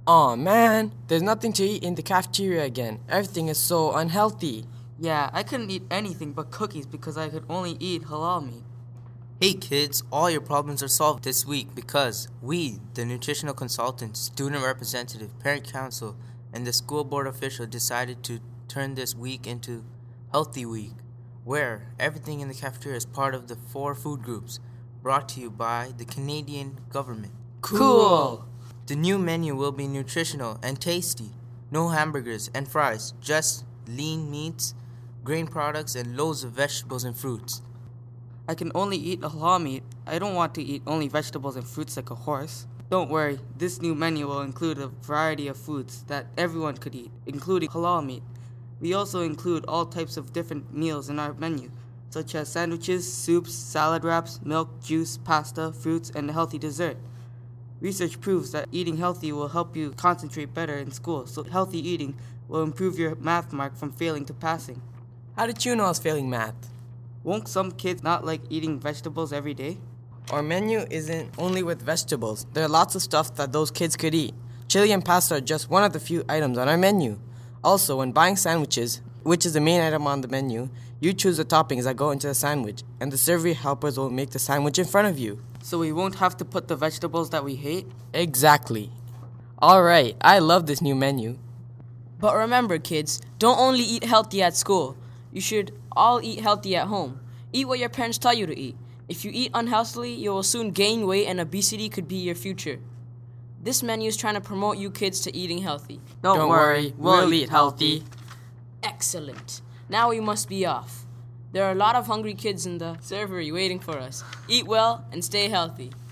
Aw man, there's nothing to eat in the cafeteria again. Everything is so unhealthy. Yeah, I couldn't eat anything but cookies because I could only eat halal meat. Hey kids, all your problems are solved this week because we, the nutritional consultant, student representative, parent council, and the school board official decided to turn this week into Healthy Week, where everything in the cafeteria is part of the 4 food groups brought to you by the Canadian government. Cool! The new menu will be nutritional and tasty. No hamburgers and fries, just lean meats, grain products, and loads of vegetables and fruits. I can only eat halal meat. I don't want to eat only vegetables and fruits like a horse. Don't worry, this new menu will include a variety of foods that everyone could eat, including halal meat. We also include all types of different meals in our menu, such as sandwiches, soups, salad wraps, milk, juice, pasta, fruits, and a healthy dessert. Research proves that eating healthy will help you concentrate better in school, so healthy eating will improve your math mark from failing to passing. How did you know I was failing math? Won't some kids not like eating vegetables every day? Our menu isn't only with vegetables. There are lots of stuff that those kids could eat. Chili and pasta are just one of the few items on our menu. Also, when buying sandwiches, which is the main item on the menu, you choose the toppings that go into the sandwich, and the server helpers will make the sandwich in front of you. So we won't have to put the vegetables that we hate? Exactly. Alright, I love this new menu. But remember, kids, don't only eat healthy at school. You should all eat healthy at home. Eat what your parents tell you to eat. If you eat unhealthily, you will soon gain weight and obesity could be your future. This menu is trying to promote you kids to eating healthy. Don't worry, we'll eat healthy. Excellent. Now we must be off. There are a lot of hungry kids in the servery waiting for us. Eat well and stay healthy.